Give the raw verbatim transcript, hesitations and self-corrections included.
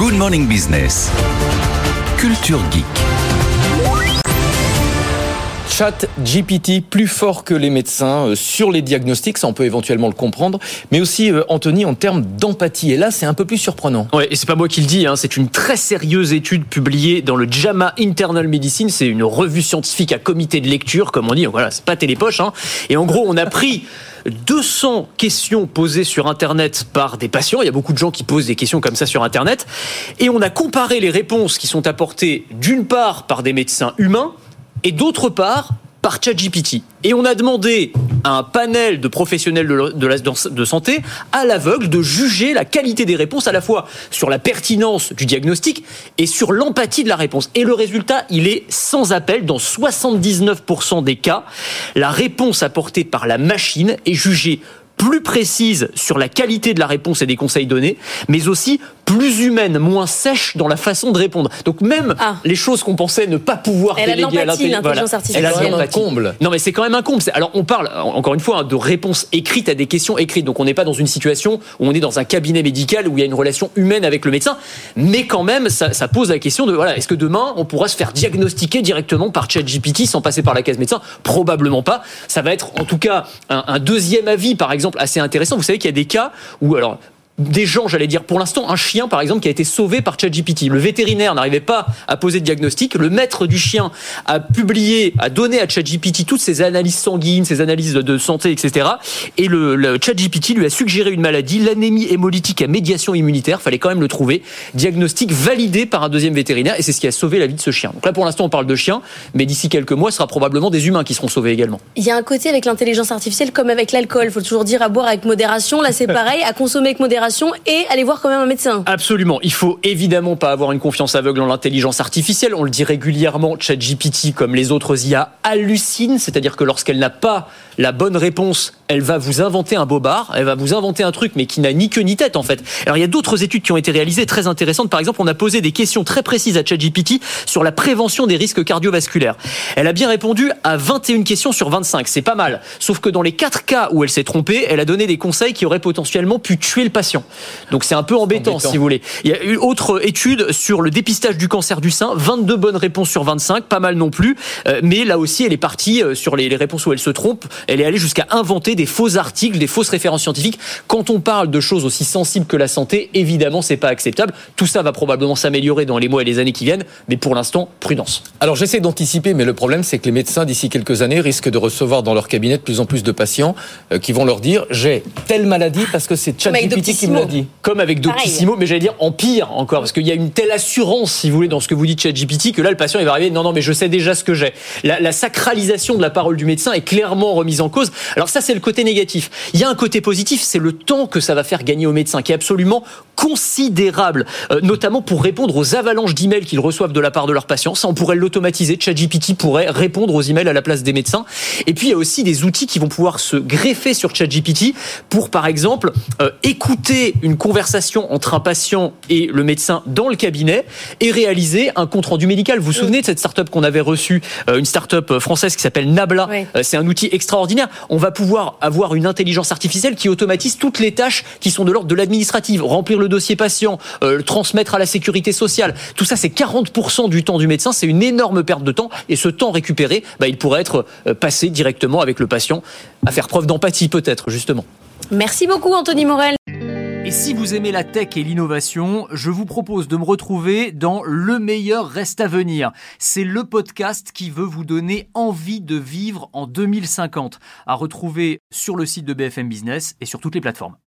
Good Morning Business. Culture Geek. ChatGPT, plus fort que les médecins euh, sur les diagnostics, ça on peut éventuellement le comprendre, mais aussi, euh, Anthony, en termes d'empathie. Et là, c'est un peu plus surprenant. Ouais, et c'est pas moi qui le dis, hein, c'est une très sérieuse étude publiée dans le J A M A Internal Medicine. C'est une revue scientifique à comité de lecture, comme on dit. Voilà, c'est pas télépoche. Hein. Et en gros, on a pris deux cents questions posées sur Internet par des patients. Il y a beaucoup de gens qui posent des questions comme ça sur Internet. Et on a comparé les réponses qui sont apportées d'une part par des médecins humains et d'autre part par ChatGPT. Et on a demandé à un panel de professionnels de, de, la, de santé à l'aveugle de juger la qualité des réponses, à la fois sur la pertinence du diagnostic et sur l'empathie de la réponse. Et le résultat, il est sans appel. Dans soixante-dix-neuf pour cent des cas, la réponse apportée par la machine est jugée plus précise sur la qualité de la réponse et des conseils donnés, mais aussi plus humaine, moins sèche dans la façon de répondre. Donc même ah. les choses qu'on pensait ne pas pouvoir elle déléguer à l'intelligence voilà. artificielle. Elle a quand même un comble. Non mais c'est quand même un comble. Alors on parle, encore une fois, hein, de réponses écrites à des questions écrites. Donc on n'est pas dans une situation où on est dans un cabinet médical où il y a une relation humaine avec le médecin, mais quand même ça, ça pose la question de, voilà, est-ce que demain on pourra se faire diagnostiquer directement par ChatGPT sans passer par la case médecin ? Probablement pas. Ça va être en tout cas un, un deuxième avis, par exemple, assez intéressant. Vous savez qu'il y a des cas où, alors, des gens, j'allais dire, pour l'instant, un chien, par exemple, qui a été sauvé par ChatGPT. Le vétérinaire n'arrivait pas à poser de diagnostic. Le maître du chien a publié, a donné à ChatGPT toutes ses analyses sanguines, ses analyses de santé, et cetera. Et le, le ChatGPT lui a suggéré une maladie, l'anémie hémolytique à médiation immunitaire. Fallait quand même le trouver. Diagnostic validé par un deuxième vétérinaire. Et c'est ce qui a sauvé la vie de ce chien. Donc là, pour l'instant, on parle de chiens. Mais d'ici quelques mois, ce sera probablement des humains qui seront sauvés également. Il y a un côté avec l'intelligence artificielle comme avec l'alcool. Il faut toujours dire à boire avec modération. Là, c'est pareil, à consommer avec modération. Et aller voir quand même un médecin. Absolument. Il faut évidemment pas avoir une confiance aveugle en l'intelligence artificielle. On le dit régulièrement, ChatGPT, comme les autres I A, hallucine. C'est-à-dire que lorsqu'elle n'a pas la bonne réponse, elle va vous inventer un bobard, elle va vous inventer un truc, mais qui n'a ni queue ni tête, en fait. Alors, il y a d'autres études qui ont été réalisées, très intéressantes. Par exemple, on a posé des questions très précises à ChatGPT sur la prévention des risques cardiovasculaires. Elle a bien répondu à vingt et une questions sur vingt-cinq. C'est pas mal. Sauf que dans les quatre cas où elle s'est trompée, elle a donné des conseils qui auraient potentiellement pu tuer le patient. Donc c'est un peu embêtant, embêtant, si vous voulez. Il y a eu autre étude sur le dépistage du cancer du sein, vingt-deux bonnes réponses sur vingt-cinq, pas mal non plus, euh, mais là aussi elle est partie euh, sur les, les réponses où elle se trompe, elle est allée jusqu'à inventer des faux articles, des fausses références scientifiques. Quand on parle de choses aussi sensibles que la santé, évidemment c'est pas acceptable. Tout ça va probablement s'améliorer dans les mois et les années qui viennent, mais pour l'instant, prudence. Alors j'essaie d'anticiper, mais le problème c'est que les médecins d'ici quelques années risquent de recevoir dans leur cabinet de plus en plus de patients euh, qui vont leur dire j'ai telle maladie parce que c'est ChatGPT qui me l'a dit. Comme avec Doctissimo, mais j'allais dire en pire encore, parce qu'il y a une telle assurance, si vous voulez, dans ce que vous dites ChatGPT, que là, le patient, il va arriver, non, non, mais je sais déjà ce que j'ai. La, la sacralisation de la parole du médecin est clairement remise en cause. Alors ça, c'est le côté négatif. Il y a un côté positif, c'est le temps que ça va faire gagner aux médecins, qui est absolument considérable, euh, notamment pour répondre aux avalanches d'emails qu'ils reçoivent de la part de leurs patients. Ça, on pourrait l'automatiser. ChatGPT pourrait répondre aux emails à la place des médecins. Et puis, il y a aussi des outils qui vont pouvoir se greffer sur ChatGPT pour, par exemple, euh, écouter une conversation entre un patient et le médecin dans le cabinet et réaliser un compte-rendu médical. Vous vous souvenez de cette start-up qu'on avait reçue, euh, une start-up française qui s'appelle Nabla. Oui. Euh, c'est un outil extraordinaire. On va pouvoir avoir une intelligence artificielle qui automatise toutes les tâches qui sont de l'ordre de l'administrative. Remplir le dossier patient, euh, le transmettre à la sécurité sociale. Tout ça, c'est quarante pour cent du temps du médecin. C'est une énorme perte de temps. Et ce temps récupéré, bah, il pourrait être euh, passé directement avec le patient à faire preuve d'empathie, peut-être, justement. Merci beaucoup, Anthony Morel. Et si vous aimez la tech et l'innovation, je vous propose de me retrouver dans Le meilleur reste à venir. C'est le podcast qui veut vous donner envie de vivre en deux mille cinquante. À retrouver sur le site de B F M Business et sur toutes les plateformes.